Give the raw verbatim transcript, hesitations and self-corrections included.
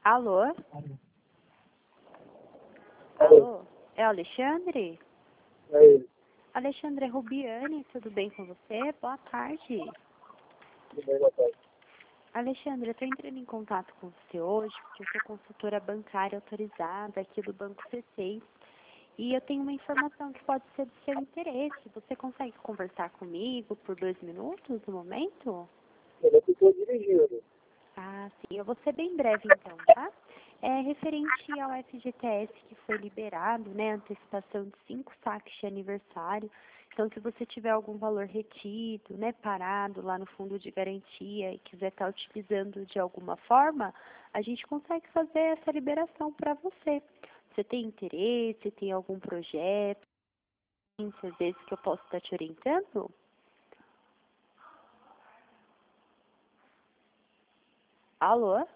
Alô? Alô? É o Alexandre? É ele. Alexandre, é Rubiane, tudo bem com você? Boa tarde. Tudo bem, boa tarde. Alexandre, eu estou entrando em contato com você hoje porque eu sou consultora bancária autorizada aqui do Banco C seis e eu tenho uma informação que pode ser do seu interesse. Você consegue conversar comigo por dois minutos no momento? Eu não estou dirigindo. Ah, sim. Eu vou ser bem breve então, tá? É referente ao F G T S que foi liberado, né? Antecipação de cinco saques de aniversário. Então, se você tiver algum valor retido, né, parado lá no fundo de garantia e quiser estar utilizando de alguma forma, a gente consegue fazer essa liberação para você. Você tem interesse, tem algum projeto, às vezes que eu posso estar te orientando? Alô?